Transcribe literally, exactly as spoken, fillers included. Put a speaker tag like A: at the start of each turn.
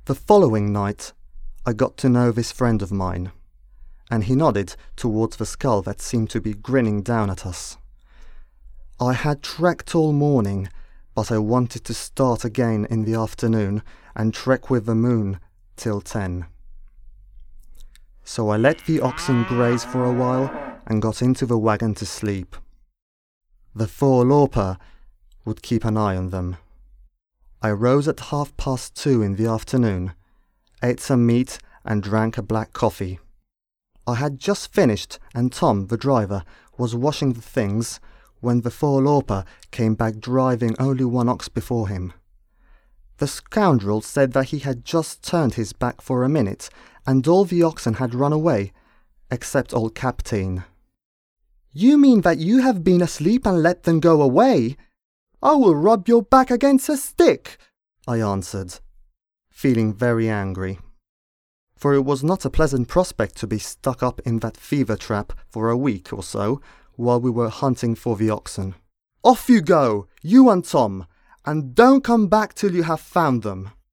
A: The following night, I got to know this friend of mine, and he nodded towards the skull that seemed to be grinning down at us. I had trekked all morning, but I wanted to start again in the afternoon and trek with the moon till ten. So I let the oxen graze for a while and got into the wagon to sleep. The four-lorper would keep an eye on them. I rose at half past two in the afternoon, ate some meat and drank a black coffee. I had just finished and Tom, the driver, was washing the things when the four-lorper came back driving only one ox before him. The scoundrel said that he had just turned his back for a minute and all the oxen had run away, except old Captain. "You mean that you have been asleep and let them go away? I will rub your back against a stick," I answered, feeling very angry. For it was not a pleasant prospect to be stuck up in that fever trap for a week or so while we were hunting for the oxen. "Off you go, you and Tom, and don't come back till you have found them."